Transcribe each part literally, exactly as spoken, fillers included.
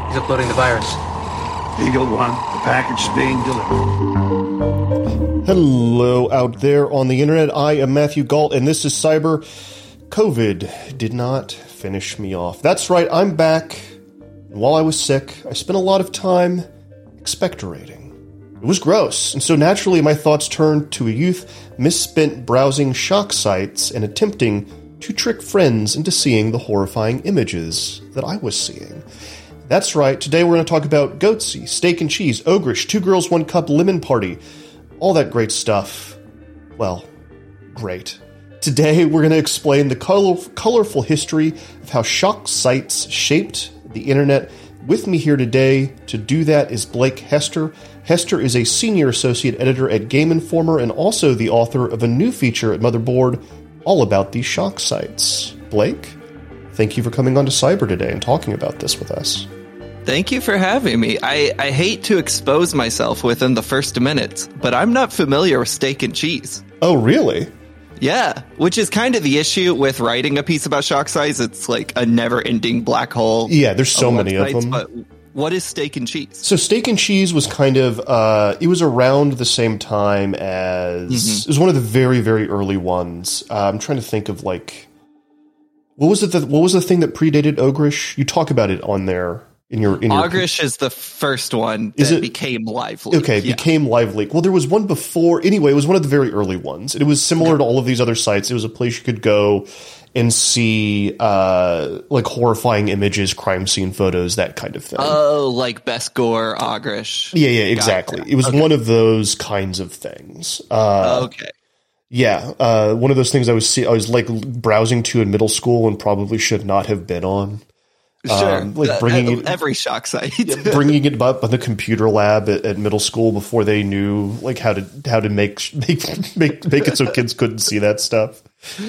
He's uploading the virus. Eagle One, the package is being delivered. Hello out there on the internet. I am Matthew Galt, and this is Cyber. COVID did not finish me off. That's right, I'm back. And while I was sick, I spent a lot of time expectorating. It was gross, and so naturally my thoughts turned to a youth misspent browsing shock sites and attempting to trick friends into seeing the horrifying images that I was seeing. That's right, today we're going to talk about Goatsy, Steak and Cheese, Ogrish, Two Girls, One Cup, Lemon Party, all that great stuff. Well, great. Today we're going to explain the color- colorful history of how shock sites shaped the internet. With me here today to do that is Blake Hester. Hester is a senior associate editor at Game Informer and also the author of a new feature at Motherboard all about these shock sites. Blake, thank you for coming on to Cyber today and talking about this with us. Thank you for having me. I, I hate to expose myself within the first minutes, but I'm not familiar with Steak and Cheese. Oh, really? Yeah, which is kind of the issue with writing a piece about shock sites. It's like a never-ending black hole. Yeah, there's so many websites, of them. But what is Steak and Cheese? So Steak and Cheese was kind of, uh, it was around the same time as, mm-hmm. It was one of the very, very early ones. Uh, I'm trying to think of like, what was it? That, what was the thing that predated Ogrish? You talk about it on there. In your, in your Ogrish is the first one that it, became Live Leak. Okay, yeah. became Live Leak. Well, there was one before. Anyway, it was one of the very early ones. It was similar okay. to all of these other sites. It was a place you could go and see uh, like horrifying images, crime scene photos, that kind of thing. Oh, like Best Gore, Ogrish. Yeah, yeah, exactly. It was okay. one of those kinds of things. Uh, okay. Yeah, uh, one of those things I was see- I was like browsing to in middle school and probably should not have been on. Sure, um, like bringing uh, every shock site, bringing it up on the computer lab at, at middle school before they knew like how to how to make make make, make it so kids couldn't see that stuff.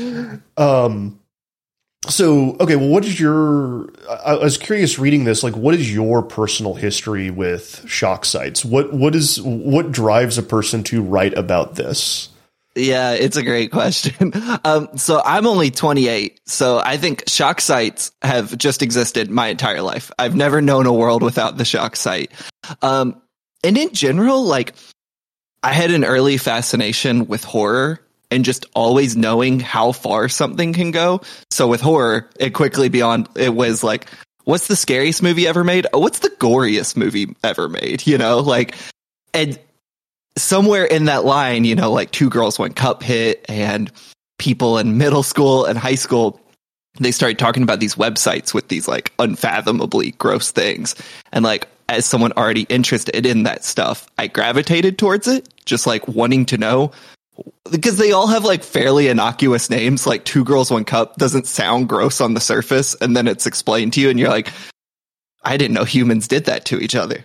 Um. So okay, well, what is your? I, I was curious reading this. Like, what is your personal history with shock sites? What what is what drives a person to write about this? Yeah, it's a great question. Um, so I'm only twenty-eight, so I think shock sites have just existed my entire life. I've never known a world without the shock site. Um, and in general, like, I had an early fascination with horror and just always knowing how far something can go. So with horror, it quickly beyond, it was like, what's the scariest movie ever made? Oh, what's the goriest movie ever made? You know, like, and somewhere in that line, you know, like Two Girls, One Cup hit, and people in middle school and high school, they started talking about these websites with these like unfathomably gross things. And like, as someone already interested in that stuff, I gravitated towards it, just like wanting to know, because they all have like fairly innocuous names. Like Two Girls, One Cup doesn't sound gross on the surface, and then it's explained to you and you're like, I didn't know humans did that to each other.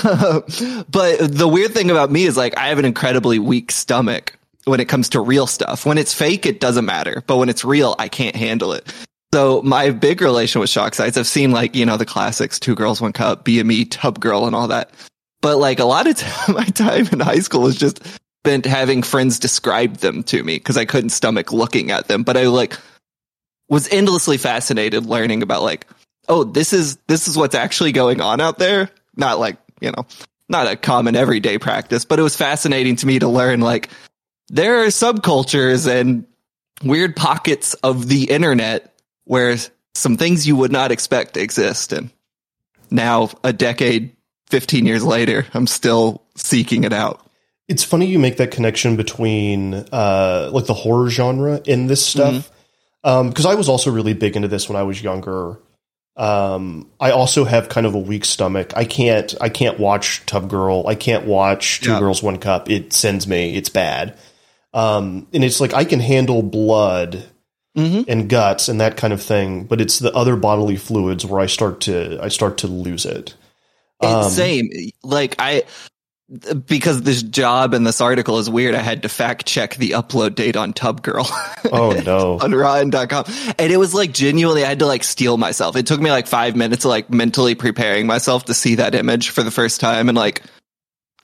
But the weird thing about me is like, I have an incredibly weak stomach when it comes to real stuff. When it's fake, it doesn't matter. But when it's real, I can't handle it. So my big relation with shock sites, I've seen like, you know, the classics, Two Girls, One Cup, B M E, Tub Girl, and all that. But like a lot of t- my time in high school was just spent having friends describe them to me because I couldn't stomach looking at them. But I like was endlessly fascinated learning about like, oh, this is this is what's actually going on out there. Not like, you know, not a common everyday practice, but it was fascinating to me to learn like there are subcultures and weird pockets of the internet where some things you would not expect exist. And now a decade, fifteen years later, I'm still seeking it out. It's funny you make that connection between uh, like the horror genre in this stuff. Mm-hmm. Um, because I was also really big into this when I was younger. Um, I also have kind of a weak stomach. I can't, I can't watch Tub Girl. I can't watch Two yeah. Girls, One Cup. It sends me, it's bad. Um, and it's like, I can handle blood mm-hmm. and guts and that kind of thing, but it's the other bodily fluids where I start to, I start to lose it. Um, Same. Like I, because this job and this article is weird, I had to fact check the upload date on Tub Girl. Oh no. On rotten dot com. And it was like genuinely, I had to like steel myself. It took me like five minutes of like mentally preparing myself to see that image for the first time. And like,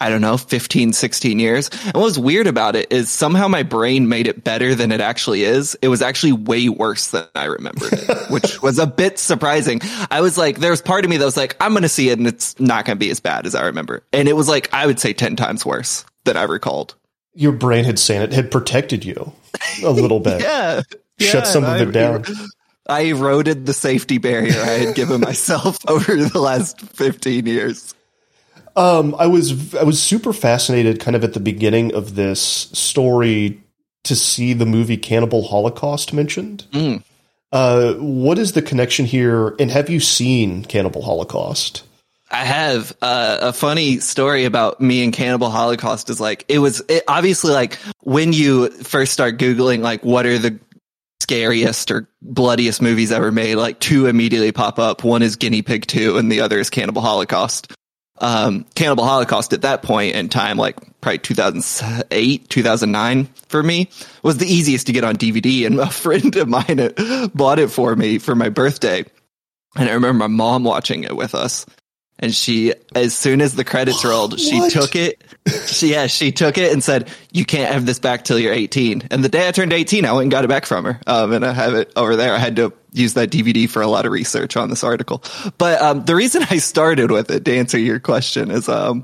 I don't know, fifteen, sixteen years. And what was weird about it is somehow my brain made it better than it actually is. It was actually way worse than I remembered it, which was a bit surprising. I was like, there was part of me that was like, I'm going to see it and it's not going to be as bad as I remember. And it was like, I would say ten times worse than I recalled. Your brain had saying it had protected you a little bit. yeah. Shut yeah, some of I, it down. I eroded the safety barrier I had given myself over the last fifteen years. Um, I was I was super fascinated kind of at the beginning of this story to see the movie Cannibal Holocaust mentioned. Mm. Uh, what is the connection here? And have you seen Cannibal Holocaust? I have uh, a funny story about me and Cannibal Holocaust is like, it was it, obviously like when you first start Googling, like what are the scariest or bloodiest movies ever made, like two immediately pop up. One is Guinea Pig two and the other is Cannibal Holocaust. Um, Cannibal Holocaust at that point in time, like probably two thousand eight, two thousand nine for me, was the easiest to get on D V D. And a friend of mine bought it for me for my birthday. And I remember my mom watching it with us. And she, as soon as the credits rolled, she What? took it. She, yeah, she took it and said, "You can't have this back till you're eighteen." And the day I turned eighteen, I went and got it back from her. Um, and I have it over there. I had to use that D V D for a lot of research on this article. But um, the reason I started with it, to answer your question, is um,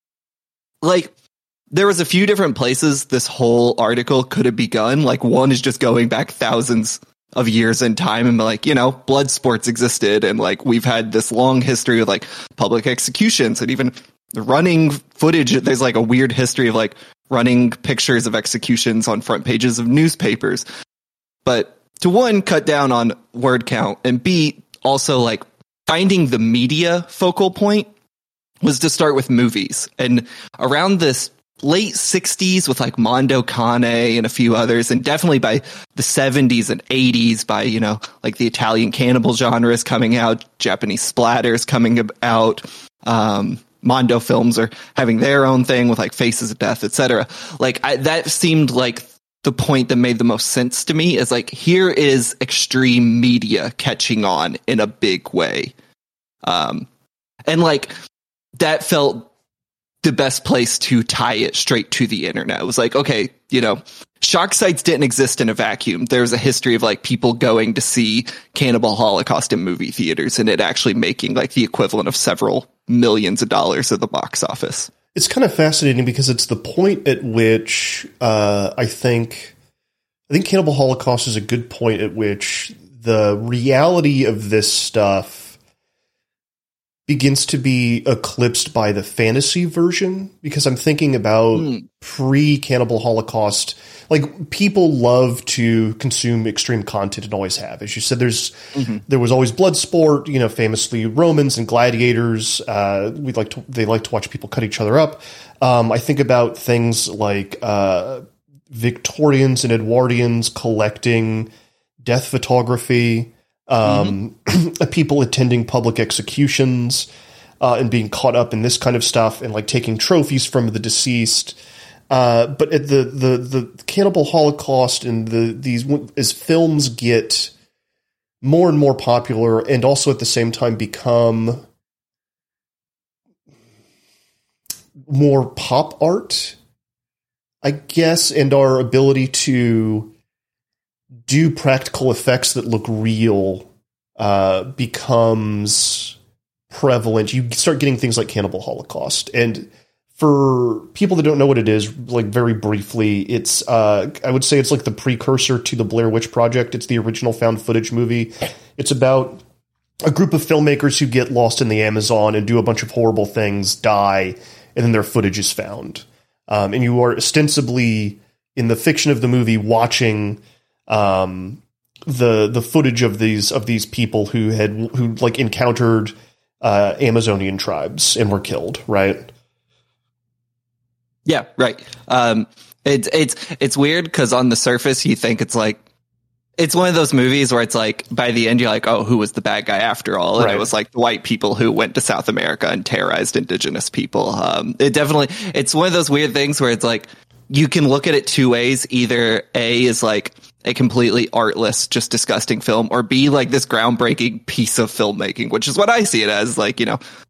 like there was a few different places this whole article could have begun. Like one is just going back thousands of years in time and like, you know, blood sports existed. And like, we've had this long history of like public executions and even running footage. There's like a weird history of like running pictures of executions on front pages of newspapers. But to one, cut down on word count, and B, also like finding the media focal point was to start with movies. And around this late sixties with like Mondo Cane and a few others, and definitely by the seventies and eighties by, you know, like the Italian cannibal genre is coming out, Japanese splatters coming out, um, Mondo films are having their own thing with like Faces of Death, et cetera. Like I, that seemed like the point that made the most sense to me is like, here is extreme media catching on in a big way. Um, and like that felt the best place to tie it straight to the internet. It was like, okay, you know, shock sites didn't exist in a vacuum. There's a history of like people going to see Cannibal Holocaust in movie theaters and it actually making like the equivalent of several millions of dollars at the box office. It's kind of fascinating because it's the point at which uh, I think I think Cannibal Holocaust is a good point at which the reality of this stuff begins to be eclipsed by the fantasy version, because I'm thinking about mm. pre-Cannibal Holocaust. Like, people love to consume extreme content and always have. As you said, there's mm-hmm. there was always blood sport, you know, famously Romans and gladiators. Uh, we like to they like to watch people cut each other up. Um, I think about things like uh, Victorians and Edwardians collecting death photography. Um, mm-hmm. People attending public executions uh, and being caught up in this kind of stuff and like taking trophies from the deceased. Uh, but at the, the, the Cannibal Holocaust and the, these, as films get more and more popular and also at the same time become more pop art, I guess, and our ability to do practical effects that look real uh, becomes prevalent. You start getting things like Cannibal Holocaust. And for people that don't know what it is, like very briefly, it's uh, I would say it's like the precursor to the Blair Witch Project. It's the original found footage movie. It's about a group of filmmakers who get lost in the Amazon and do a bunch of horrible things, die, and then their footage is found. Um, and you are ostensibly, in the fiction of the movie, watching um, the the footage of these of these people who had who like encountered uh, Amazonian tribes and were killed, right? Yeah, right. Um, it's it's it's weird because on the surface you think it's like it's one of those movies where it's like by the end you're like, oh, who was the bad guy after all? And right. It was like the white people who went to South America and terrorized indigenous people. Um, it definitely it's one of those weird things where it's like you can look at it two ways. Either A is like a completely artless, just disgusting film, or B, like this groundbreaking piece of filmmaking, which is what I see it as. Like, you know,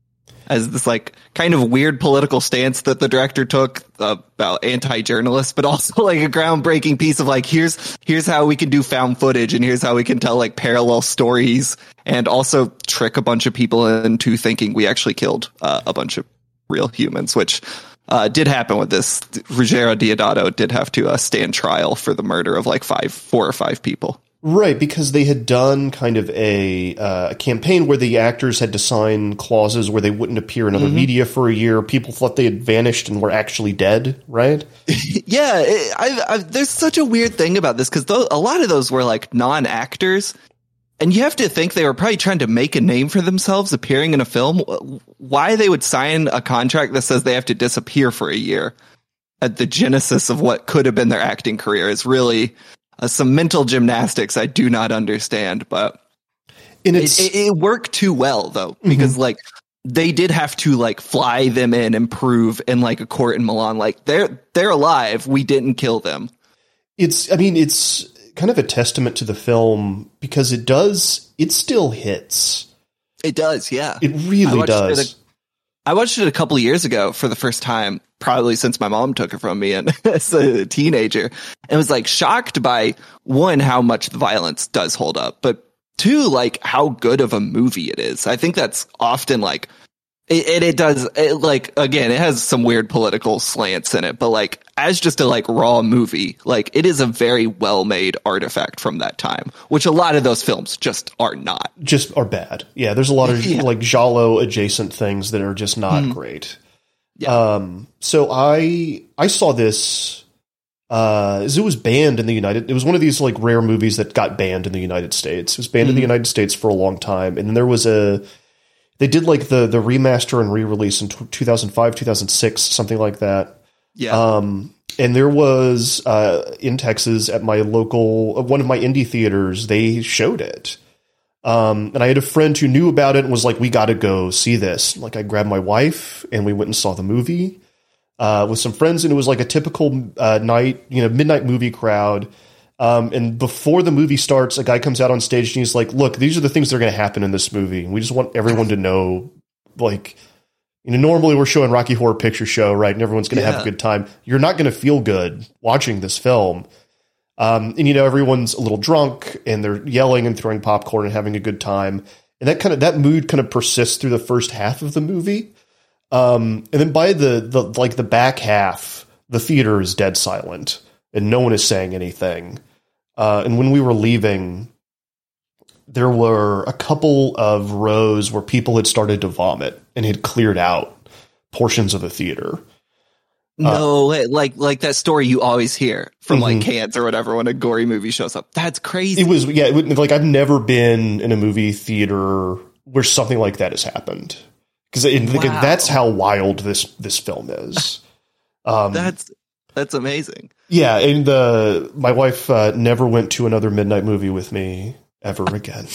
as this like kind of weird political stance that the director took about anti-journalists, but also like a groundbreaking piece of like, here's, here's how we can do found footage and here's how we can tell like parallel stories and also trick a bunch of people into thinking we actually killed uh, a bunch of real humans, which uh, did happen with this. Ruggiero Deodato did have to uh, stand trial for the murder of like five, four or five people. Right, because they had done kind of a, uh, a campaign where the actors had to sign clauses where they wouldn't appear in other mm-hmm. media for a year. People thought they had vanished and were actually dead, right? yeah, it, I, I, there's such a weird thing about this because a lot of those were like non-actors. And you have to think they were probably trying to make a name for themselves appearing in a film. Why they would sign a contract that says they have to disappear for a year at the genesis of what could have been their acting career is really... Uh, some mental gymnastics I do not understand, but and it's, it, it, it worked too well though, because mm-hmm. like they did have to like fly them in and prove in like a court in Milan, like they're, they're alive. We didn't kill them. It's, I mean, it's kind of a testament to the film because it does, it still hits. It does. Yeah. It really I does. It a, I watched it a couple of years ago for the first time, probably since my mom took it from me and as a teenager, and was like shocked by one, how much the violence does hold up, but two, like how good of a movie it is. I think that's often like, it, it, it does it, like, again, it has some weird political slants in it, but like as just a like raw movie, like it is a very well made artifact from that time, which a lot of those films just are not. Just are bad. Yeah. There's a lot of yeah. like Giallo adjacent things that are just not mm. great. Yeah. Um, so I, I saw this, uh, as it was banned in the United, it was one of these like rare movies that got banned in the United States. It was banned mm-hmm. in the United States for a long time. And then there was a, they did like the, the remaster and re-release in two thousand five, two thousand six, something like that. Yeah. Um, and there was, uh, in Texas at my local, one of my indie theaters, they showed it. Um, and I had a friend who knew about it and was like, we got to go see this. Like I grabbed my wife and we went and saw the movie, uh, with some friends, and it was like a typical, uh, night, you know, midnight movie crowd. Um, and before the movie starts, a guy comes out on stage and he's like, look, these are the things that are going to happen in this movie. And we just want everyone to know, like, you know, normally we're showing Rocky Horror Picture Show, right? And everyone's going to yeah. have a good time. You're not going to feel good watching this film. Um, and, you know, everyone's a little drunk and they're yelling and throwing popcorn and having a good time. And that kind of, that mood kind of persists through the first half of the movie. Um, and then by the, the, like the back half, the theater is dead silent and no one is saying anything. Uh, and when we were leaving, there were a couple of rows where people had started to vomit and had cleared out portions of the theater. No, uh, like like that story you always hear from mm-hmm. like Cannes or whatever when a gory movie shows up. That's crazy. It was, yeah, it, like I've never been in a movie theater where something like that has happened. Because wow. that's how wild this this film is. Um, that's that's amazing. Yeah, and uh, my wife uh, never went to another midnight movie with me ever again.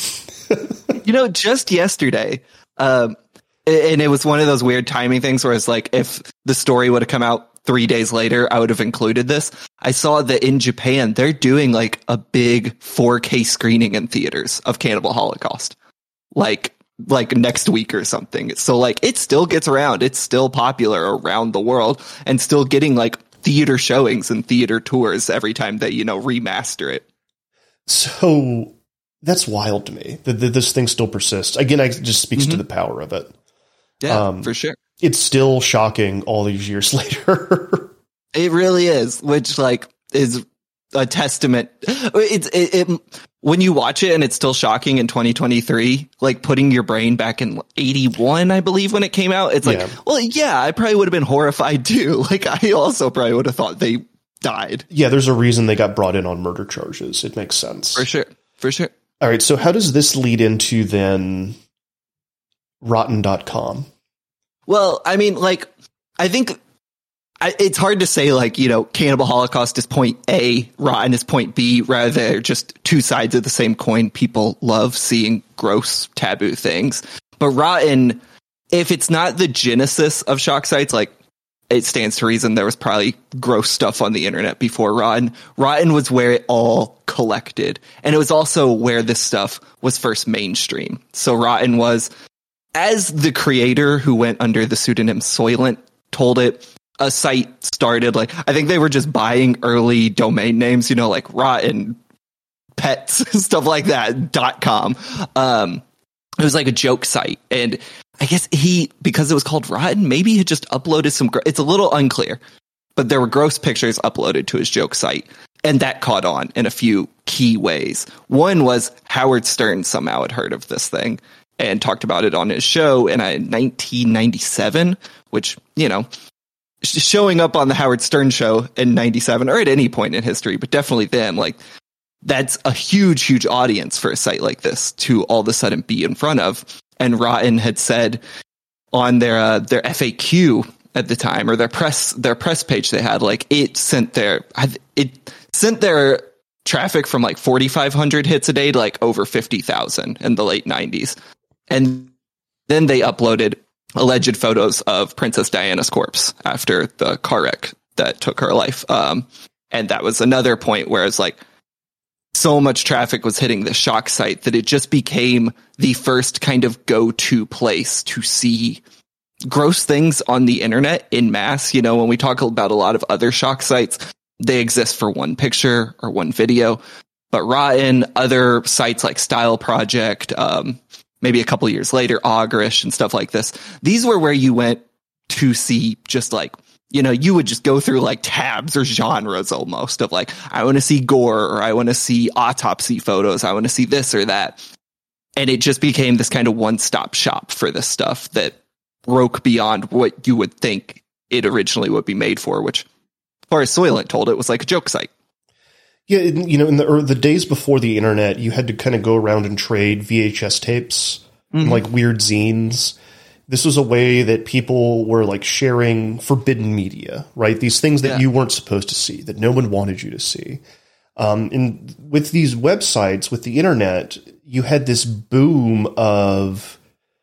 You know, just yesterday, um, and it was one of those weird timing things where it's like, if the story would have come out three days later, I would have included this. I saw that in Japan, they're doing like a big four K screening in theaters of Cannibal Holocaust, like, like next week or something. So like, it still gets around. It's still popular around the world and still getting like theater showings and theater tours every time they, you know, remaster it. So that's wild to me that, that this thing still persists. Again, it just speaks mm-hmm. to the power of it. Yeah, um, for sure. It's still shocking all these years later. It really is, which like is a testament. It's it, it when you watch it and it's still shocking in twenty twenty-three, like putting your brain back in eighty-one, I believe, when it came out. It's like, yeah. well, yeah, I probably would have been horrified too. Like I also probably would have thought they died. Yeah, there's a reason they got brought in on murder charges. It makes sense. For sure. For sure. All right. So how does this lead into then rotten dot com? Well, I mean, like, I think I, it's hard to say, like, you know, Cannibal Holocaust is point A, Rotten is point B, rather they're just two sides of the same coin. People love seeing gross, taboo things. But Rotten, if it's not the genesis of shock sites, like, it stands to reason there was probably gross stuff on the internet before Rotten. Rotten was where it all collected. And it was also where this stuff was first mainstream. So Rotten was, as the creator who went under the pseudonym Soylent told it, a site started, like, I think they were just buying early domain names, you know, like rotten pets, stuff like that, dot com. Um, it was like a joke site. And I guess he, because it was called Rotten, maybe he had just uploaded some, gr- it's a little unclear, but there were gross pictures uploaded to his joke site. And that caught on in a few key ways. One was Howard Stern somehow had heard of this thing and talked about it on his show in uh, nineteen ninety-seven, which, you know, showing up on the Howard Stern show in ninety-seven or at any point in history, but definitely then, like, that's a huge, huge audience for a site like this to all of a sudden be in front of. And Rotten had said on their uh, their F A Q at the time, or their press their press page they had, like, it sent their it sent their traffic from like forty-five hundred hits a day to like over fifty thousand in the late nineties. And then they uploaded alleged photos of Princess Diana's corpse after the car wreck that took her life. Um, and that was another point where it's like so much traffic was hitting the shock site that it just became the first kind of go-to place to see gross things on the internet in mass. You know, when we talk about a lot of other shock sites, they exist for one picture or one video, but Rotten, other sites like Style Project, um, maybe a couple years later, Augerish and stuff like this, these were where you went to see just like, you know, you would just go through like tabs or genres almost of like, I want to see gore, or I want to see autopsy photos, I want to see this or that. And it just became this kind of one-stop shop for this stuff that broke beyond what you would think it originally would be made for, which, as far as Soylent told it, was like a joke site. Yeah, you know, in the, or the days before the internet, you had to kind of go around and trade V H S tapes, mm-hmm. and like weird zines. This was a way that people were like sharing forbidden media, right? These things that yeah. you weren't supposed to see, that no one wanted you to see. Um, and with these websites, with the internet, you had this boom of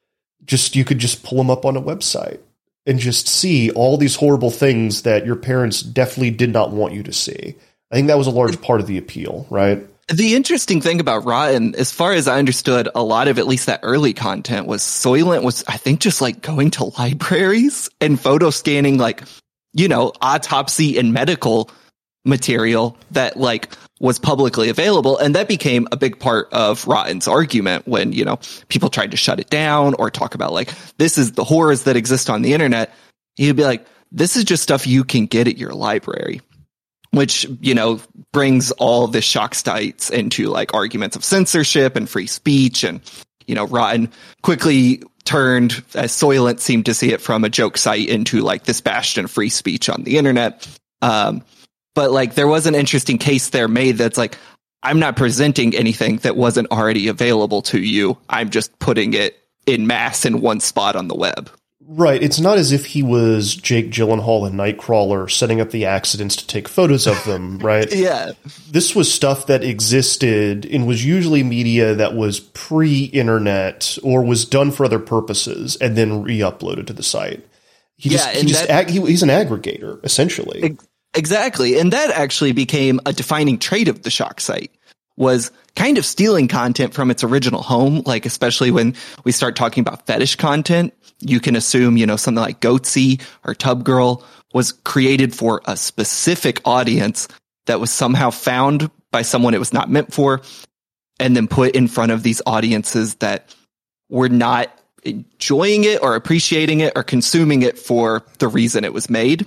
just, you could just pull them up on a website and just see all these horrible things that your parents definitely did not want you to see. I think that was a large part of the appeal, right? The interesting thing about Rotten, as far as I understood, a lot of at least that early content was Soylent was, I think, just like going to libraries and photo scanning, like, you know, autopsy and medical material that like was publicly available. And that became a big part of Rotten's argument when, you know, people tried to shut it down or talk about like, this is the horrors that exist on the internet. He'd be like, this is just stuff you can get at your library. Which, you know, brings all the shock sites into like arguments of censorship and free speech. And, you know, Rotten quickly turned, as Soylent seemed to see it, from a joke site into like this bastion of free speech on the internet. Um, but like there was an interesting case there made that's like, I'm not presenting anything that wasn't already available to you. I'm just putting it in mass in one spot on the web. Right. It's not as if he was Jake Gyllenhaal in Nightcrawler setting up the accidents to take photos of them, right? Yeah. This was stuff that existed and was usually media that was pre-internet or was done for other purposes and then re-uploaded to the site. He yeah, just, he just that, ag- he, he's an aggregator, essentially. Ex- exactly. And that actually became a defining trait of the shock site, was kind of stealing content from its original home. Like, especially when we start talking about fetish content, you can assume, you know, something like Goatsy or Tub Girl was created for a specific audience that was somehow found by someone it was not meant for, and then put in front of these audiences that were not enjoying it or appreciating it or consuming it for the reason it was made.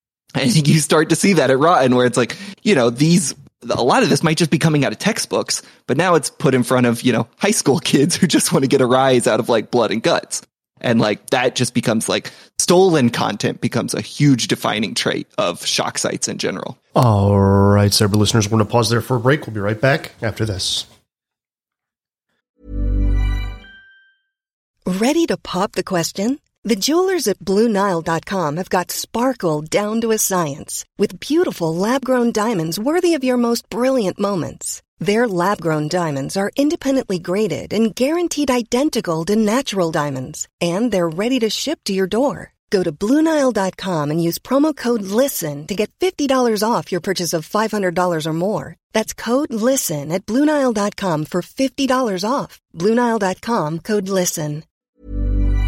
I think you start to see that at Rotten, where it's like, you know, these, a lot of this might just be coming out of textbooks, but now it's put in front of, you know, high school kids who just want to get a rise out of like blood and guts. And like that just becomes like stolen content becomes a huge defining trait of shock sites in general. All right, cyber listeners, we're going to pause there for a break. We'll be right back after this. Ready to pop the question? The jewelers at Blue Nile dot com have got sparkle down to a science with beautiful lab-grown diamonds worthy of your most brilliant moments. Their lab-grown diamonds are independently graded and guaranteed identical to natural diamonds, and they're ready to ship to your door. Go to Blue Nile dot com and use promo code LISTEN to get fifty dollars off your purchase of five hundred dollars or more. That's code LISTEN at Blue Nile dot com for fifty dollars off. Blue Nile dot com, code LISTEN.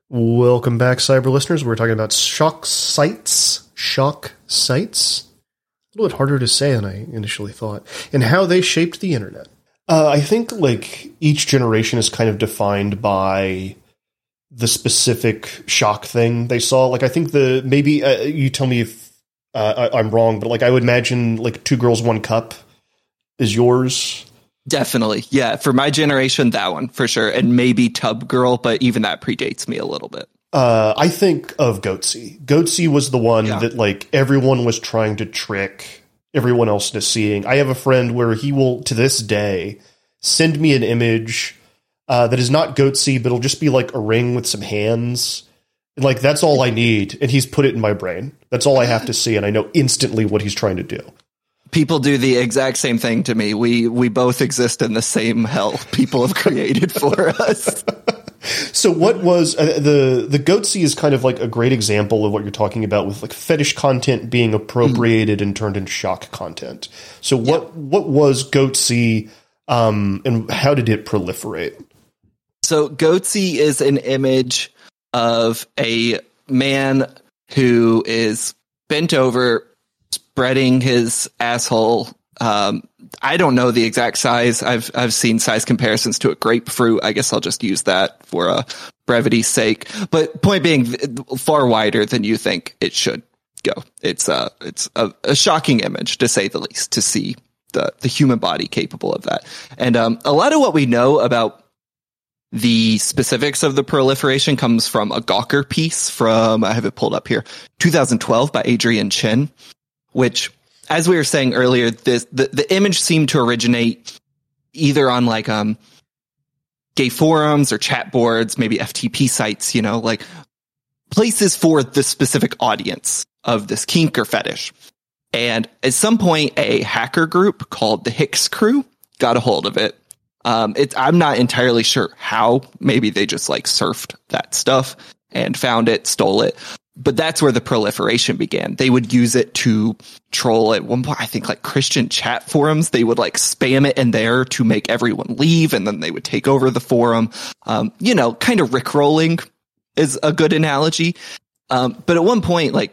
Welcome back, cyber listeners. We're talking about shock sites, shock sites, a little bit harder to say than I initially thought, and how they shaped the internet. Uh, I think like each generation is kind of defined by the specific shock thing they saw. Like I think the maybe uh, you tell me if uh, I, I'm wrong, but like I would imagine like Two Girls, One Cup is yours. Definitely. Yeah. For my generation, that one for sure. And maybe Tub Girl, but even that predates me a little bit. Uh, I think of Goatsy. Goatsy was the one yeah. that like everyone was trying to trick everyone else into seeing. I have a friend where he will, to this day, send me an image uh, that is not Goatsy, but it'll just be like a ring with some hands. And like, that's all I need. And he's put it in my brain. That's all I have to see. And I know instantly what he's trying to do. People do the exact same thing to me. We we both exist in the same hell people have created for us. So what was uh, the the Goatsy is kind of like a great example of what you're talking about with like fetish content being appropriated mm. and turned into shock content. So what yep. what was Goatsy um, and how did it proliferate? So Goatsy is an image of a man who is bent over, spreading his asshole. Um, I don't know the exact size. I've I've seen size comparisons to a grapefruit. I guess I'll just use that for uh, brevity's sake. But point being, far wider than you think it should go. It's uh it's a, a shocking image, to say the least, to see the the human body capable of that. And um, a lot of what we know about the specifics of the proliferation comes from a Gawker piece from, I have it pulled up here, two thousand twelve by Adrian Chin, which, as we were saying earlier, this the, the image seemed to originate either on like um gay forums or chat boards, maybe F T P sites, you know, like places for the specific audience of this kink or fetish. And at some point, a hacker group called the Hicks Crew got a hold of it. Um, it's, I'm not entirely sure how. Maybe they just like surfed that stuff and found it, stole it. But that's where the proliferation began. They would use it to troll at one point, I think like Christian chat forums. They would like spam it in there to make everyone leave, and then they would take over the forum. Um, you know, kind of rickrolling is a good analogy. Um, but at one point, like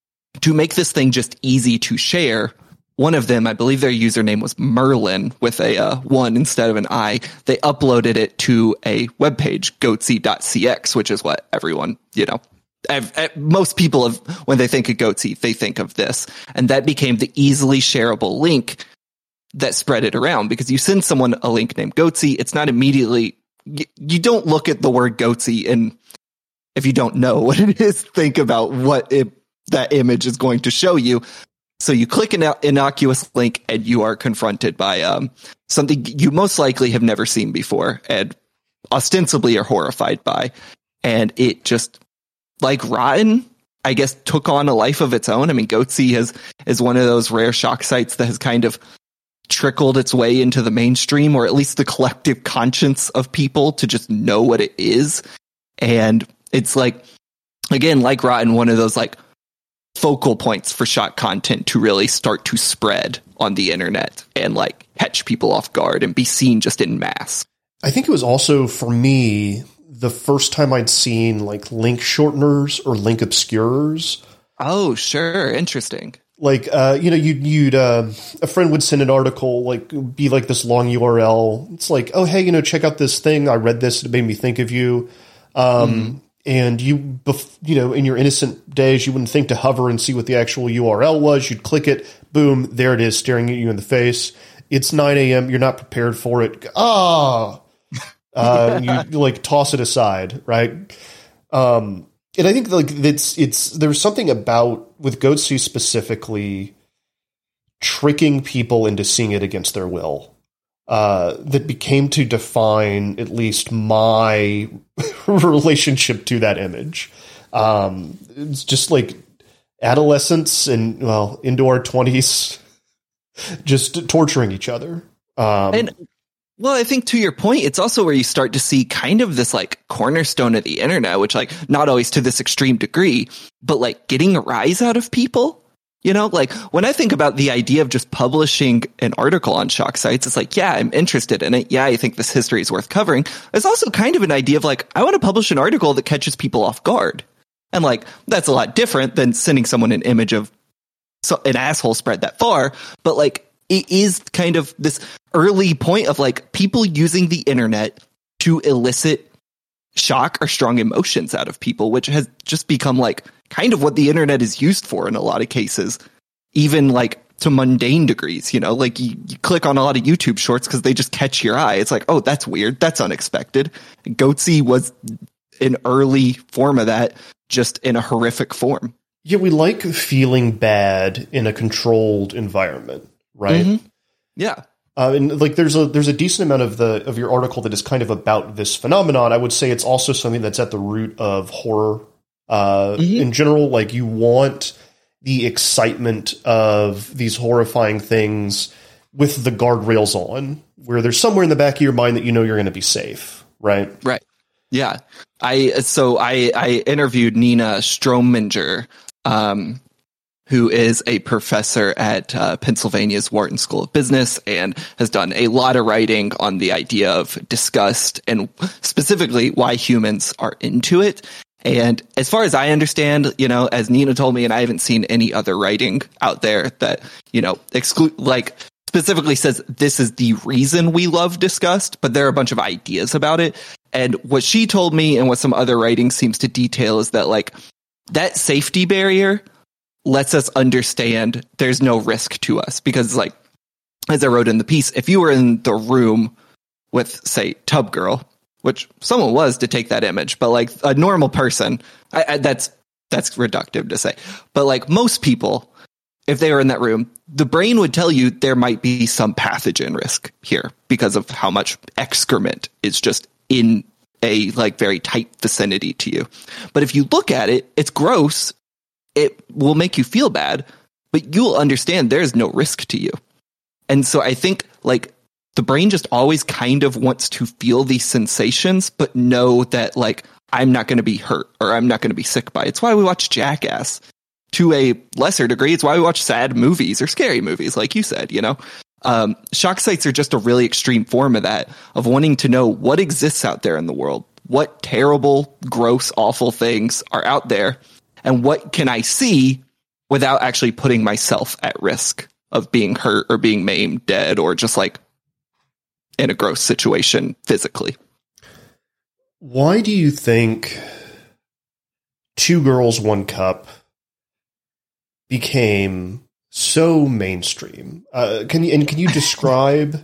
to make this thing just easy to share, one of them, I believe their username was Merlin with a uh, one instead of an I. They uploaded it to a webpage, goatsy dot c x, which is what everyone, you know, I've, I've, most people have, when they think of Goatsy, they think of this. And that became the easily shareable link that spread it around, because you send someone a link named Goatsy, it's not immediately, you, you don't look at the word Goatsy and if you don't know what it is, think about what it, that image is going to show you. So you click an innocuous link and you are confronted by um, something you most likely have never seen before and ostensibly are horrified by. And it just, like Rotten, I guess, took on a life of its own. I mean, Goatsy has, is one of those rare shock sites that has kind of trickled its way into the mainstream, or at least the collective conscience of people to just know what it is. And it's like, again, like Rotten, one of those like focal points for shock content to really start to spread on the internet and like catch people off guard and be seen just in mass. I think it was also, for me, the first time I'd seen like link shorteners or link obscurers. Oh, sure. Interesting. Like, uh, you know, you'd, you'd, uh, a friend would send an article, like, be like this long U R L. It's like, oh, hey, you know, check out this thing. I read this. It made me think of you. Um, mm. And you, bef- you know, in your innocent days, you wouldn't think to hover and see what the actual U R L was. You'd click it. Boom. There it is, staring at you in the face. It's nine a.m. You're not prepared for it. Ah. Uh, yeah. You like toss it aside. Right. Um, And I think like it's it's there's something about, with Goatsy specifically, tricking people into seeing it against their will uh, that became to define at least my relationship to that image. Um, it's just like adolescence and, well, into our twenties, just torturing each other. Um, and Well, I think to your point, it's also where you start to see kind of this like cornerstone of the internet, which like not always to this extreme degree, but like getting a rise out of people. You know, like when I think about the idea of just publishing an article on shock sites, it's like, yeah, I'm interested in it. Yeah, I think this history is worth covering. There's also kind of an idea of like, I want to publish an article that catches people off guard. And like, that's a lot different than sending someone an image of so, an asshole spread that far. But like, it is kind of this early point of like people using the internet to elicit shock or strong emotions out of people, which has just become like kind of what the internet is used for in a lot of cases, even like to mundane degrees, you know, like you, you click on a lot of YouTube shorts because they just catch your eye. It's like, oh, that's weird. That's unexpected. Goatse was an early form of that, just in a horrific form. Yeah, we like feeling bad in a controlled environment, right? Mm-hmm. Yeah. Uh, and like there's a there's a decent amount of the of your article that is kind of about this phenomenon. I would say it's also something that's at the root of horror uh, mm-hmm. in general. Like you want the excitement of these horrifying things with the guardrails on, where there's somewhere in the back of your mind that you know you're going to be safe, right? Right. Yeah. I so I I interviewed Nina Strominger, um, who is a professor at uh, Pennsylvania's Wharton School of Business and has done a lot of writing on the idea of disgust and specifically why humans are into it. And as far as I understand, you know, as Nina told me, and I haven't seen any other writing out there that, you know, exclude like specifically says this is the reason we love disgust, but there are a bunch of ideas about it. And what she told me and what some other writing seems to detail is that like that safety barrier lets us understand there's no risk to us because, like, as I wrote in the piece, if you were in the room with, say, Tub Girl, which someone was to take that image, but like a normal person, I, I, that's that's reductive to say, but like most people, if they were in that room, the brain would tell you there might be some pathogen risk here because of how much excrement is just in a like very tight vicinity to you. But if you look at it, it's gross. It will make you feel bad, but you'll understand there's no risk to you. And so I think like the brain just always kind of wants to feel these sensations, but know that like I'm not going to be hurt or I'm not going to be sick by it. It's why we watch Jackass. To a lesser degree, it's why we watch sad movies or scary movies, like you said, you know. Um, shock sites are just a really extreme form of that, of wanting to know what exists out there in the world. What terrible, gross, awful things are out there. And what can I see without actually putting myself at risk of being hurt or being maimed, dead, or just like in a gross situation physically? Why do you think Two Girls, One Cup became so mainstream? Uh, can you and can you describe?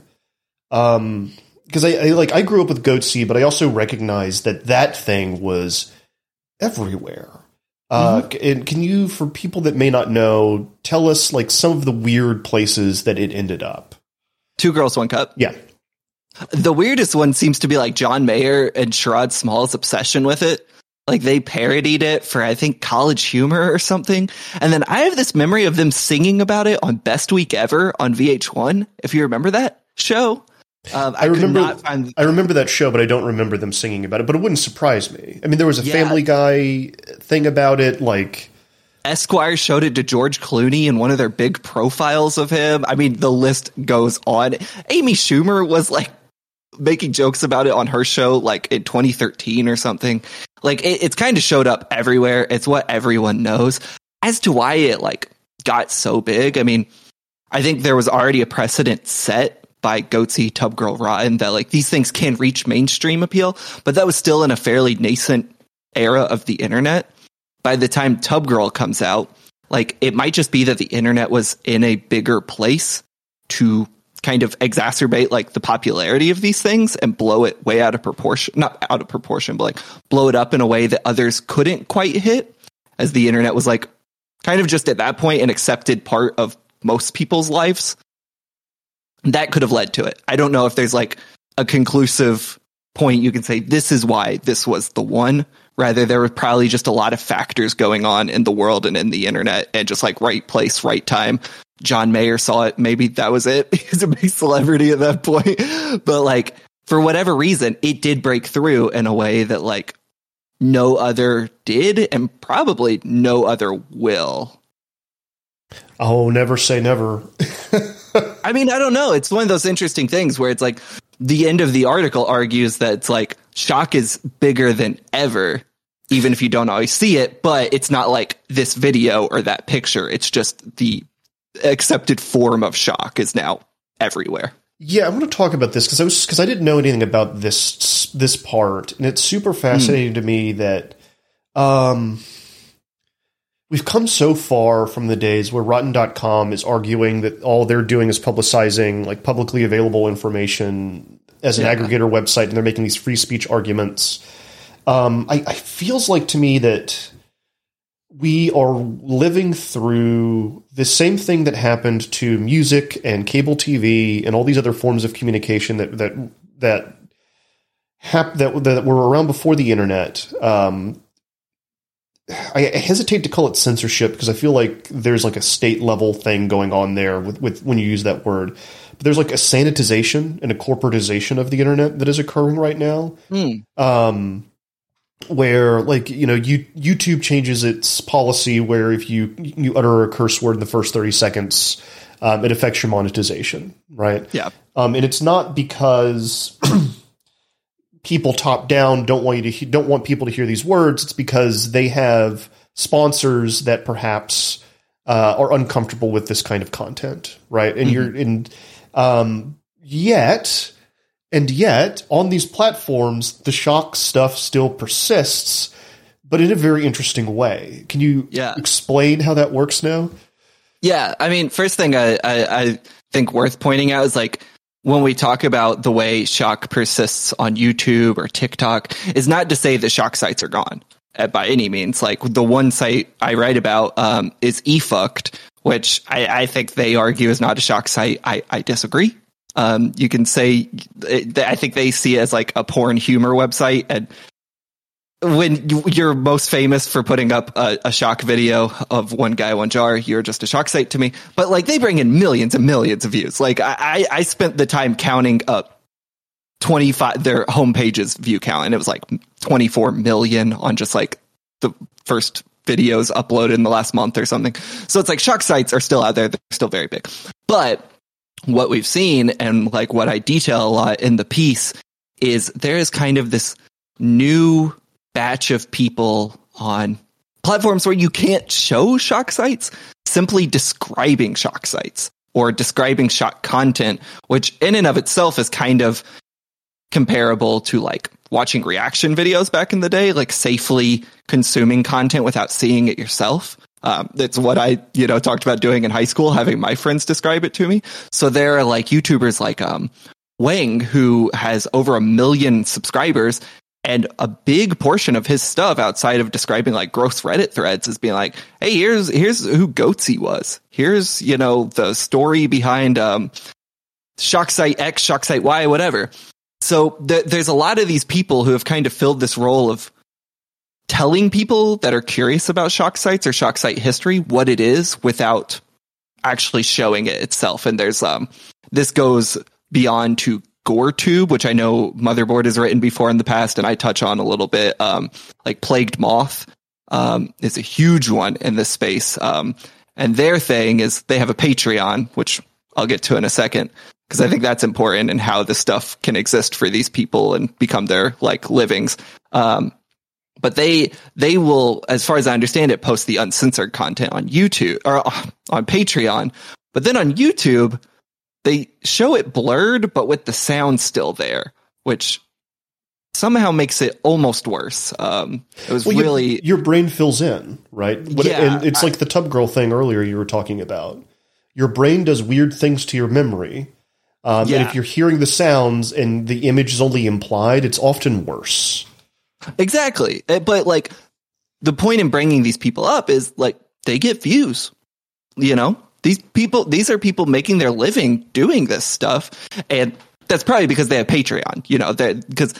um, because I, I like I grew up with Goatse, but I also recognize that that thing was everywhere. Uh, mm-hmm. And can you, for people that may not know, tell us like some of the weird places that it ended up? Two Girls, One Cup. Yeah. The weirdest one seems to be like John Mayer and Sherrod Small's obsession with it. Like they parodied it for, I think, College Humor or something. And then I have this memory of them singing about it on Best Week Ever on V H one. If you remember that show. Um, I, I remember not find- I remember that show, but I don't remember them singing about it. But it wouldn't surprise me. I mean, there was a yeah. Family Guy thing about it. Like Esquire showed it to George Clooney in one of their big profiles of him. I mean, the list goes on. Amy Schumer was like making jokes about it on her show, like in twenty thirteen or something. Like it, it's kind of showed up everywhere. It's what everyone knows. As to why it like got so big, I mean, I think there was already a precedent set by Goatse, Tub Girl, Rotten that like these things can reach mainstream appeal, but that was still in a fairly nascent era of the internet. By the time Tub Girl comes out, like it might just be that the internet was in a bigger place to kind of exacerbate like the popularity of these things and blow it way out of proportion, not out of proportion, but like blow it up in a way that others couldn't quite hit, as the internet was like kind of just at that point an accepted part of most people's lives. That could have led to it. I don't know if there's like a conclusive point you can say this is why this was the one. Rather, there were probably just a lot of factors going on in the world and in the internet, and just like right place, right time. John Mayer saw it. Maybe that was it. He's a big celebrity at that point. But like, for whatever reason, it did break through in a way that like no other did, and probably no other will. Oh, never say never. I mean, I don't know. It's one of those interesting things where it's like the end of the article argues that it's like shock is bigger than ever, even if you don't always see it. But it's not like this video or that picture. It's just the accepted form of shock is now everywhere. Yeah, I want to talk about this because I was because I didn't know anything about this this part, and it's super fascinating mm. to me that um, we've come so far from the days where Rotten dot com is arguing that all they're doing is publicizing like publicly available information as an yeah. aggregator website, and they're making these free speech arguments. Um, I, I feels like to me that we are living through the same thing that happened to music and cable T V and all these other forms of communication that that that hap- that, that were around before the internet. Um, I hesitate to call it censorship because I feel like there's like a state level thing going on there with, with when you use that word. But there's like a sanitization and a corporatization of the internet that is occurring right now. Mm. Um, where like, you know, you, YouTube changes its policy where if you, you utter a curse word in the first thirty seconds, um, it affects your monetization. Right. Yeah. Um, and it's not because people top down don't want you to, don't want people to hear these words. It's because they have sponsors that perhaps, uh, are uncomfortable with this kind of content. Right. And mm-hmm. you're in, um, yet, And yet, on these platforms, the shock stuff still persists, but in a very interesting way. Can you yeah. explain how that works now? Yeah, I mean, first thing I, I, I think worth pointing out is like when we talk about the way shock persists on YouTube or TikTok, is not to say that shock sites are gone uh, by any means. Like the one site I write about um, is eFucked, which I, I think they argue is not a shock site. I, I disagree. Um, you can say, I think they see it as like a porn humor website. And when you're most famous for putting up a, a shock video of one guy, one jar, you're just a shock site to me. But like they bring in millions and millions of views. Like I, I spent the time counting up twenty-five, their homepage's view count, and it was like twenty-four million on just like the first videos uploaded in the last month or something. So it's like shock sites are still out there. They're still very big. But what we've seen and like what I detail a lot in the piece is there is kind of this new batch of people on platforms where you can't show shock sites, simply describing shock sites or describing shock content, which in and of itself is kind of comparable to like watching reaction videos back in the day, like safely consuming content without seeing it yourself. Um, that's what I, you know, talked about doing in high school, having my friends describe it to me. So there are like YouTubers like um, Wang, who has over a million subscribers, and a big portion of his stuff outside of describing like gross Reddit threads is being like, hey, here's here's who Goatsy was. Here's, you know, the story behind um, shock site X, shock site Y, whatever. So th- there's a lot of these people who have kind of filled this role of telling people that are curious about shock sites or shock site history what it is without actually showing it itself. And there's um this goes beyond to GoreTube, which I know Motherboard has written before in the past, and I touch on a little bit. Um, like Plagued Moth um, is a huge one in this space. Um, and their thing is they have a Patreon, which I'll get to in a second, because I think that's important and how this stuff can exist for these people and become their like livings. Um, But they they will, as far as I understand it, post the uncensored content on YouTube or on Patreon. But then on YouTube, they show it blurred, but with the sound still there, which somehow makes it almost worse. Um, it was well, really you, your brain fills in, right? What, yeah, and it's I, like the Tub Girl thing earlier you were talking about. Your brain does weird things to your memory. Um, yeah. And if you're hearing the sounds and the image is only implied, it's often worse. Exactly. But like the point in bringing these people up is like they get views, you know, these people, these are people making their living doing this stuff. And that's probably because they have Patreon, you know, because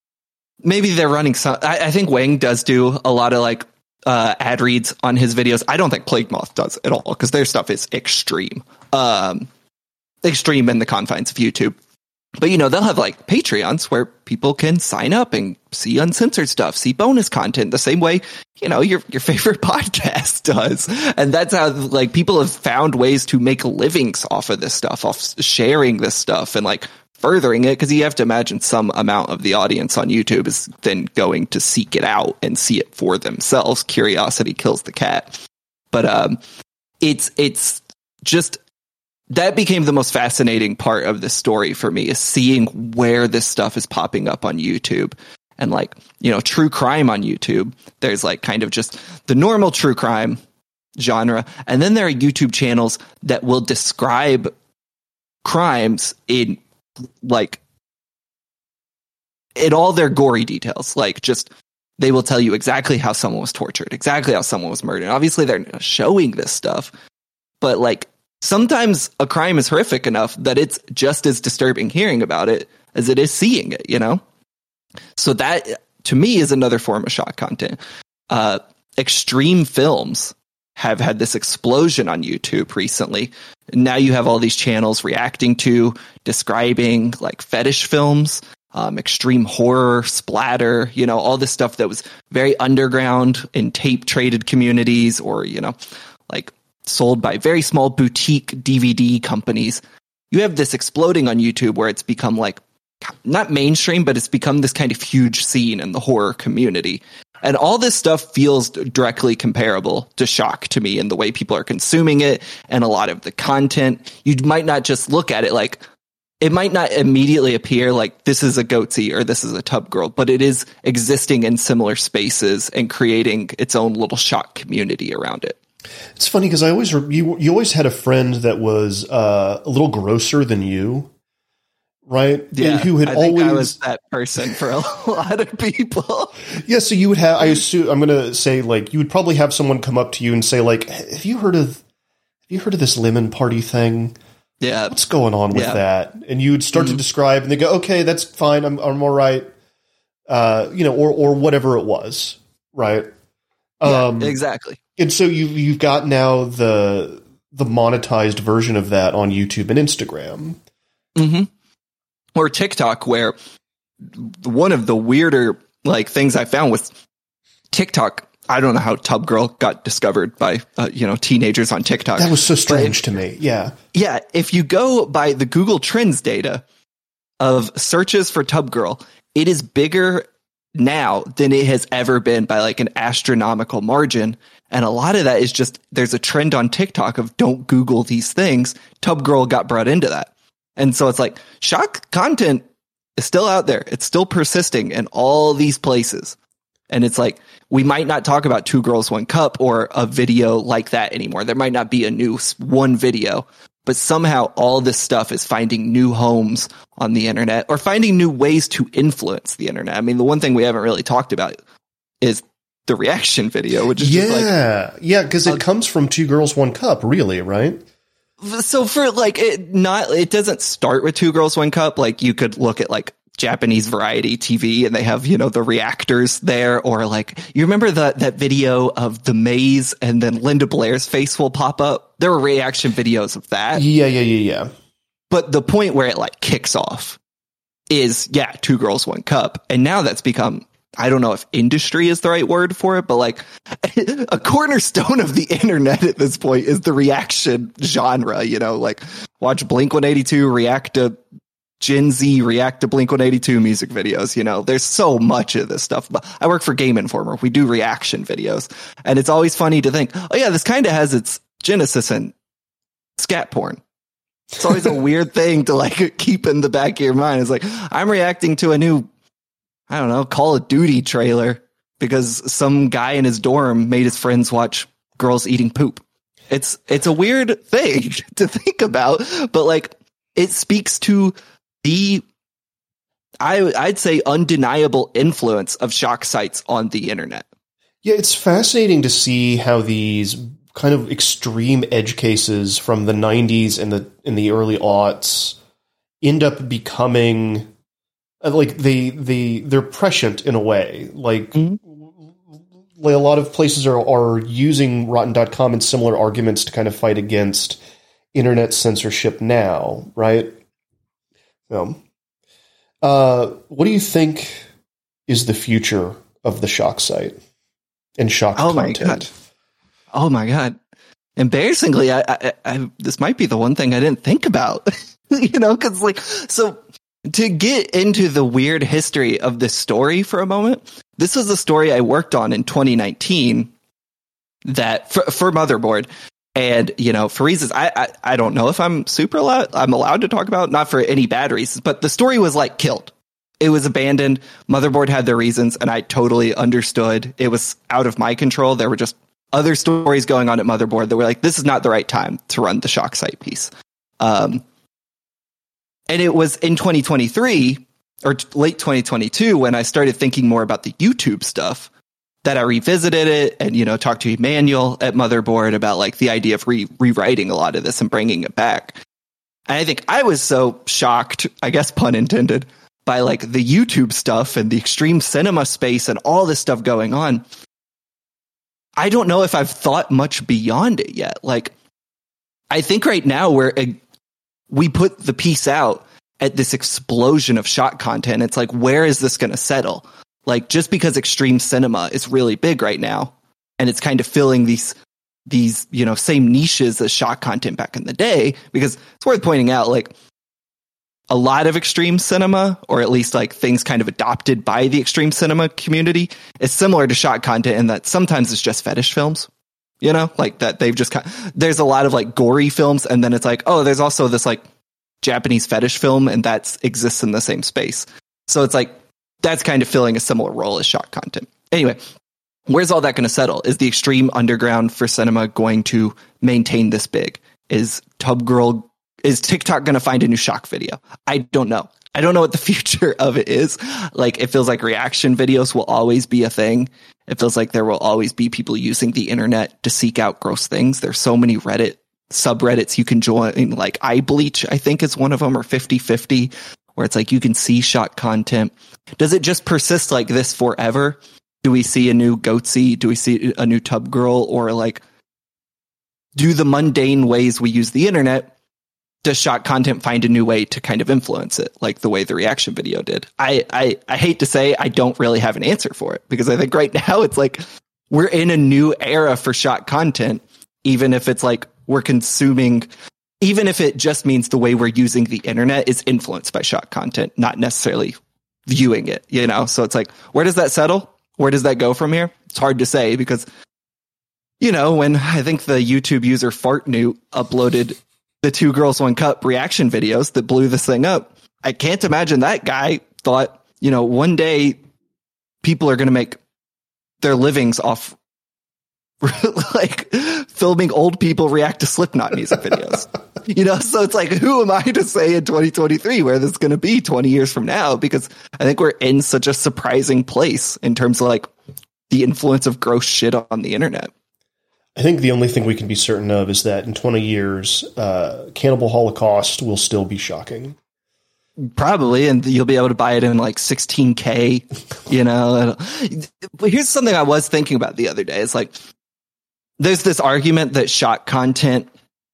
maybe they're running some, I, I think Wang does do a lot of like uh, ad reads on his videos. I don't think Plague Moth does at all because their stuff is extreme, um, extreme in the confines of YouTube. But, you know, they'll have like Patreons where people can sign up and see uncensored stuff, see bonus content the same way, you know, your your favorite podcast does. And that's how like people have found ways to make livings off of this stuff, off sharing this stuff and like furthering it. Because you have to imagine some amount of the audience on YouTube is then going to seek it out and see it for themselves. Curiosity kills the cat. But um, it's it's just... that became the most fascinating part of the story for me, is seeing where this stuff is popping up on YouTube. And like, you know, true crime on YouTube, there's like kind of just the normal true crime genre. And then there are YouTube channels that will describe crimes in like, in all their gory details. Like just, they will tell you exactly how someone was tortured, exactly how someone was murdered. And obviously they're showing this stuff, but like, sometimes a crime is horrific enough that it's just as disturbing hearing about it as it is seeing it, you know? So that, to me, is another form of shock content. Uh, extreme films have had this explosion on YouTube recently. Now you have all these channels reacting to, describing, like, fetish films, um, extreme horror, splatter, you know, all this stuff that was very underground in tape-traded communities or, you know, like, sold by very small boutique D V D companies. You have this exploding on YouTube where it's become like, not mainstream, but it's become this kind of huge scene in the horror community. And all this stuff feels directly comparable to shock to me in the way people are consuming it and a lot of the content. You might not just look at it like, it might not immediately appear like this is a Goatsy or this is a Tub Girl, but it is existing in similar spaces and creating its own little shock community around it. It's funny because I always you you always had a friend that was uh, a little grosser than you, right? Yeah, and who had I think always I was that person for a lot of people. Yeah, so you would have. I assume I'm going to say like you would probably have someone come up to you and say like, "Have you heard of Have you heard of this lemon party thing? Yeah, what's going on with yeah. that?" And you would start mm-hmm. to describe, and they go, "Okay, that's fine. I'm I'm all right." Uh, you know, or or whatever it was, right? Yeah, um, exactly. And so you you've got now the the monetized version of that on YouTube and Instagram, mm-hmm. or TikTok, where one of the weirder like things I found with TikTok. I don't know how Tub Girl got discovered by uh, you know teenagers on TikTok. That was so strange to me. Yeah, yeah. If you go by the Google Trends data of searches for Tub Girl, it is bigger now than it has ever been by like an astronomical margin. And a lot of that is just, there's a trend on TikTok of don't Google these things. Tub Girl got brought into that. And so it's like shock content is still out there. It's still persisting in all these places. And it's like, we might not talk about Two Girls, One Cup or a video like that anymore. There might not be a new one video, but somehow all this stuff is finding new homes on the internet or finding new ways to influence the internet. I mean, the one thing we haven't really talked about is the reaction video, which is yeah, just like, yeah, because it uh, comes from Two Girls, One Cup, really, right? So for like, it not, it doesn't start with Two Girls, One Cup. Like you could look at like Japanese variety T V and they have, you know, the reactors there, or like, you remember that, that video of the maze and then Linda Blair's face will pop up? There were reaction videos of that. Yeah, yeah, yeah, yeah. But the point where it like kicks off is, yeah, Two Girls, One Cup. And now that's become, I don't know if industry is the right word for it, but like a cornerstone of the internet at this point is the reaction genre, you know, like watch Blink one eighty-two react to Gen Z, react to Blink one eighty-two music videos. You know, there's so much of this stuff. But I work for Game Informer. We do reaction videos, and it's always funny to think, oh yeah, this kind of has its genesis in scat porn. It's always a weird thing to like keep in the back of your mind. It's like, I'm reacting to a new, I don't know, Call of Duty trailer because some guy in his dorm made his friends watch girls eating poop. It's, it's a weird thing to think about, but like it speaks to the, I, I'd say undeniable influence of shock sites on the internet. Yeah. It's fascinating to see how these kind of extreme edge cases from the nineties and the, in the early aughts end up becoming like they they they're prescient in a way. Like, mm-hmm. like a lot of places are are using Rotten dot com and similar arguments to kind of fight against internet censorship now, right? So Uh, what do you think is the future of the Shock site and Shock oh content? My God. Oh my God. Embarrassingly, I, I, I, this might be the one thing I didn't think about, you know, cause like, so to get into the weird history of this story for a moment, this was a story I worked on in twenty nineteen that for, for Motherboard. And, you know, for reasons I, I, I don't know if I'm super allowed, I'm allowed to talk about, not for any bad reasons, but the story was like killed. It was abandoned. Motherboard had their reasons, and I totally understood. It was out of my control. There were just other stories going on at Motherboard that were like, this is not the right time to run the Shock site piece. Um, and it was in twenty twenty-three or t- late twenty twenty-two when I started thinking more about the YouTube stuff that I revisited it and, you know, talked to Emmanuel at Motherboard about like the idea of re- rewriting a lot of this and bringing it back. And I think I was so shocked, I guess pun intended, by like the YouTube stuff and the extreme cinema space and all this stuff going on. I don't know if I've thought much beyond it yet. Like, I think right now we're, we put the piece out at this explosion of Shock content. It's like, where is this going to settle? Like, just because extreme cinema is really big right now, and it's kind of filling these, these, you know, same niches as Shock content back in the day, because it's worth pointing out, like, a lot of extreme cinema, or at least like things kind of adopted by the extreme cinema community, is similar to Shock content in that sometimes it's just fetish films, you know, like that they've just kind of, there's a lot of like gory films. And then it's like, oh, there's also this like Japanese fetish film, and that exists in the same space. So it's like, that's kind of filling a similar role as Shock content. Anyway, where's all that going to settle? Is the extreme underground for cinema going to maintain this big? Is Tub Girl Is TikTok going to find a new Shock video? I don't know. I don't know what the future of it is. Like, it feels like reaction videos will always be a thing. It feels like there will always be people using the internet to seek out gross things. There's so many Reddit subreddits you can join, like iBleach, I think is one of them, or fifty fifty, where it's like you can see Shock content. Does it just persist like this forever? Do we see a new Goatsy? Do we see a new Tub Girl? Or like, do the mundane ways we use the internet, does Shock content find a new way to kind of influence it, like the way the reaction video did? I, I, I hate to say I don't really have an answer for it, because I think right now it's like we're in a new era for Shock content, even if it's like we're consuming, even if it just means the way we're using the internet is influenced by Shock content, not necessarily viewing it, you know? So it's like, where does that settle? Where does that go from here? It's hard to say, because, you know, when I think the YouTube user Fartnewt uploaded the Two Girls One Cup reaction videos that blew this thing up, I can't imagine that guy thought, you know, one day people are going to make their livings off like filming old people react to Slipknot music videos. You know, so it's like, who am I to say in twenty twenty-three where this is going to be twenty years from now? Because I think we're in such a surprising place in terms of like the influence of gross shit on the internet. I think the only thing we can be certain of is that in twenty years, uh, Cannibal Holocaust will still be shocking. Probably, and you'll be able to buy it in like sixteen K, you know. But here's something I was thinking about the other day. It's like, there's this argument that Shock content,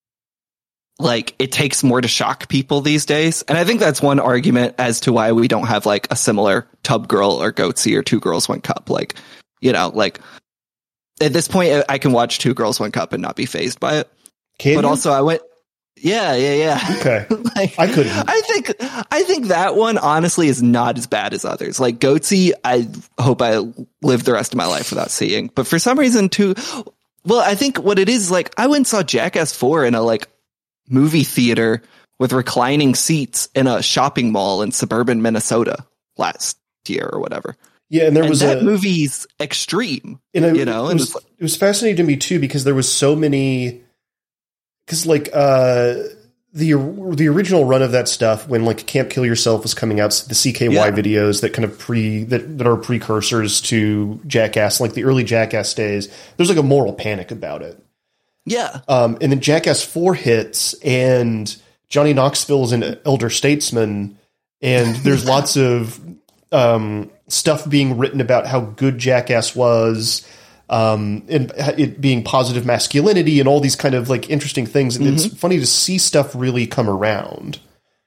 like, it takes more to shock people these days. And I think that's one argument as to why we don't have like a similar Tub Girl or Goatsy or Two Girls One Cup. Like, you know, like at this point I can watch Two Girls One Cup and not be fazed by it. Can but you? also I went, yeah, yeah, yeah. Okay. like, I couldn't. I think, I think that one honestly is not as bad as others. Like Goatsy, I hope I live the rest of my life without seeing, but for some reason too, well, I think what it is, like, I went and saw Jackass four in a like movie theater with reclining seats in a shopping mall in suburban Minnesota last year or whatever. Yeah, and there and was that a movie's extreme, and I, you know. It and was, it's like, it was fascinating to me too, because there was so many. Because like uh, the the original run of that stuff, when like Camp Kill Yourself was coming out, the C K Y yeah. videos that kind of pre that, that are precursors to Jackass, like the early Jackass days, there's like a moral panic about it. Yeah, um, and then Jackass four hits, and Johnny Knoxville is an elder statesman, and there's lots of um, stuff being written about how good Jackass was. Um, and it being positive masculinity and all these kind of like interesting things. And mm-hmm. It's funny to see stuff really come around.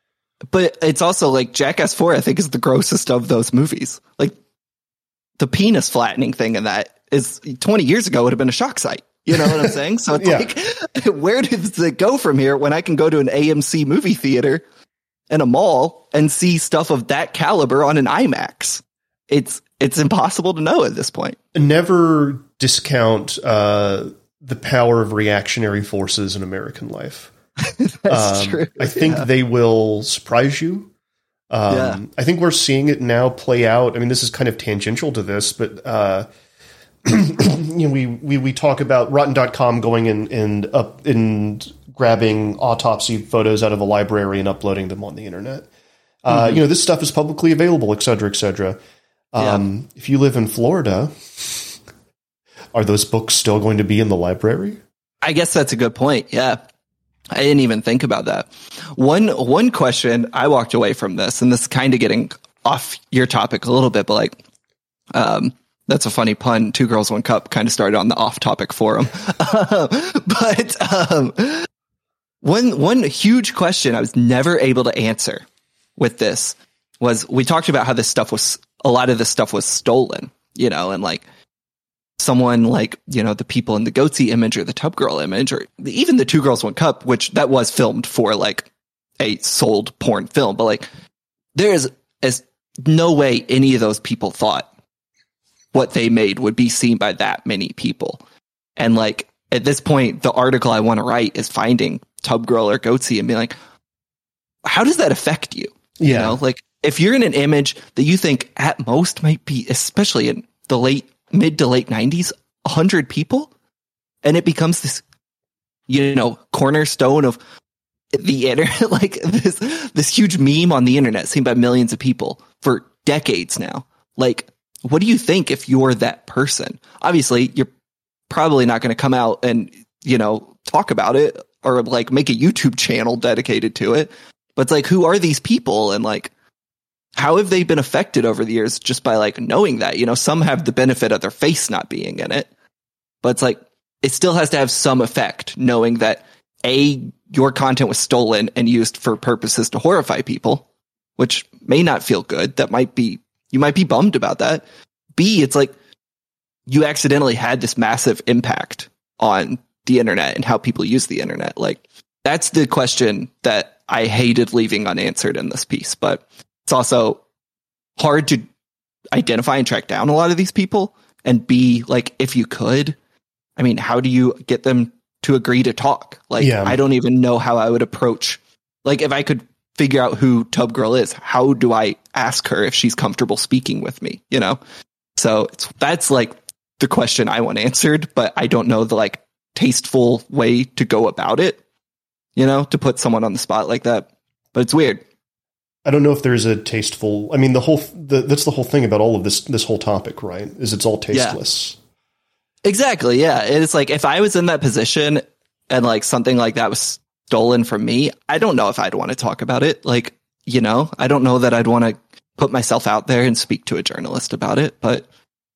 but it's also like Jackass four, I think, is the grossest of those movies. Like the penis flattening thing in that is twenty years ago would have been a shock site. You know what I'm saying? So it's Yeah. like, where does it go from here when I can go to an A M C movie theater and a mall and see stuff of that caliber on an IMAX? It's it's impossible to know at this point. Never discount uh, the power of reactionary forces in American life. That's um, true. I think Yeah. they will surprise you. Um, Yeah. I think we're seeing it now play out. I mean, this is kind of tangential to this, but uh, you know, we, we we talk about Rotten dot com going and and up and grabbing autopsy photos out of a library and uploading them on the internet. Uh, Mm-hmm. You know, this stuff is publicly available, et cetera, et cetera. Um, If you live in Florida, are those books still going to be in the library? I guess that's a good point. Yeah. I didn't even think about that. One one question I walked away from this, and this is kind of getting off your topic a little bit, but like, um, that's a funny pun. Two Girls, One Cup kind of started on the off-topic forum. but um, one one huge question I was never able to answer with this was, we talked about how this stuff was, a lot of this stuff was stolen, you know, and like, someone like, you know, the people in the Goatsy image or the Tub Girl image, or even the Two Girls, One Cup, which that was filmed for like a sold porn film. But like, there is, is no way any of those people thought what they made would be seen by that many people. And like, at this point, the article I want to write is finding Tub Girl or Goatsy and being like, how does that affect you? Yeah. You know, like if you're in an image that you think at most might be, especially in the late mid to late nineties, a hundred people, and it becomes this, you know, cornerstone of the internet, like this, this huge meme on the internet seen by millions of people for decades now. Like, what do you think if you're that person? Obviously, you're probably not going to come out and, you know, talk about it or like make a YouTube channel dedicated to it. But it's like, who are these people? And like, how have they been affected over the years just by like knowing that? You know, some have the benefit of their face not being in it, but it's like, it still has to have some effect knowing that A, your content was stolen and used for purposes to horrify people, which may not feel good. That might be, you might be bummed about that. B, it's like you accidentally had this massive impact on the internet and how people use the internet. Like, that's the question that I hated leaving unanswered in this piece, but it's also hard to identify and track down a lot of these people. And B, like, if you could, I mean, how do you get them to agree to talk? Like, Yeah. I don't even know how I would approach, like, if I could figure out who Tub Girl is, how do I ask her if she's comfortable speaking with me, you know? So it's, that's like the question I want answered, but I don't know the like tasteful way to go about it, you know, to put someone on the spot like that. But it's weird. I don't know if there's a tasteful. I mean, the whole the, that's the whole thing about all of this this whole topic, right? Is it's all tasteless. Yeah. Exactly. Yeah, it's like if I was in that position and like something like that was stolen from me, I don't know if I'd want to talk about it. Like, you know, I don't know that I'd want to put myself out there and speak to a journalist about it. But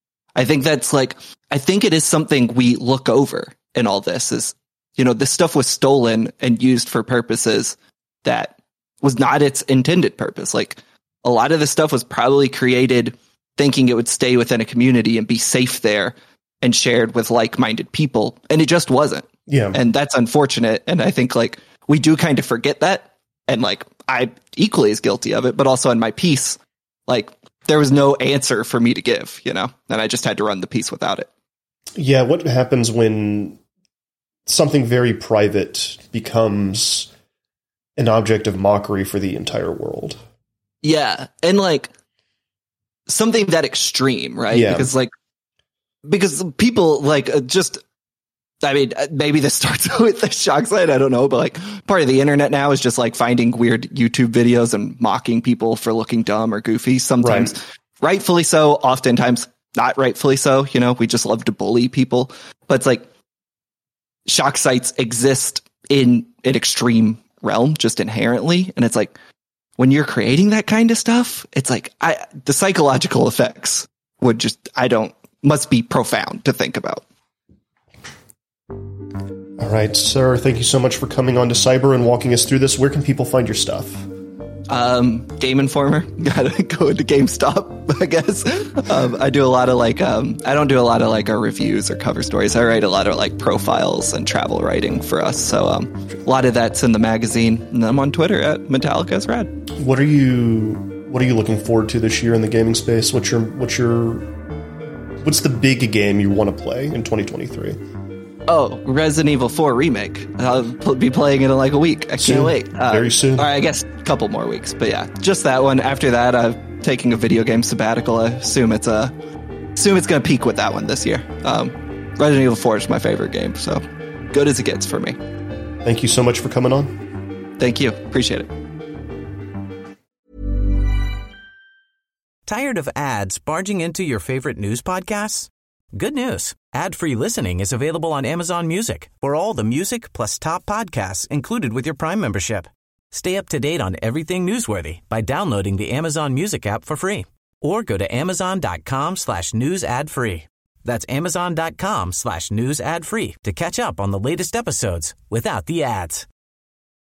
I think that's like, I think it is something we look over in all this is, you know, this stuff was stolen and used for purposes that was not its intended purpose. Like, a lot of the stuff was probably created thinking it would stay within a community and be safe there and shared with like-minded people. And it just wasn't. Yeah. And that's unfortunate. And I think like we do kind of forget that. And like, I equally is guilty of it, but also in my piece, like there was no answer for me to give, you know, and I just had to run the piece without it. Yeah. What happens when something very private becomes an object of mockery for the entire world? Yeah. And like something that extreme, right? Yeah. Because like, because people like uh, just, I mean, uh, maybe this starts with the shock site. I don't know. But like part of the internet now is just like finding weird YouTube videos and mocking people for looking dumb or goofy. Sometimes Right. rightfully so, oftentimes not rightfully so. You know, we just love to bully people. But it's like shock sites exist in an extreme realm just inherently. And it's like when you're creating that kind of stuff, it's like I the psychological effects would just, I don't, must be profound to think about. All right, sir. Thank you so much for coming on to Cyber and walking us through this. Where can people find your stuff? Um, Game Informer. Gotta go into GameStop, I guess. Um, I do a lot of like, um, I don't do a lot of like our reviews or cover stories. I write a lot of like profiles and travel writing for us. So um, a lot of that's in the magazine. And I'm on Twitter at Metallica's Rad. What are you What are you looking forward to this year in the gaming space? What's your What's your What's the big game you want to play in twenty twenty-three? Oh, Resident Evil four Remake. I'll pl- be playing it in like a week. I soon. can't wait. Um, Very soon. Or I guess a couple more weeks. But yeah, just that one. After that, I'm taking a video game sabbatical. I assume it's a, assume it's going to peak with that one this year. Um, Resident Evil four is my favorite game, so good as it gets for me. Thank you so much for coming on. Thank you. Appreciate it. Tired of ads barging into your favorite news podcasts? Good news. Ad-free listening is available on Amazon Music for all the music plus top podcasts included with your Prime membership. Stay up to date on everything newsworthy by downloading the Amazon Music app for free or go to amazon.com slash news ad free. That's amazon.com slash news ad free to catch up on the latest episodes without the ads.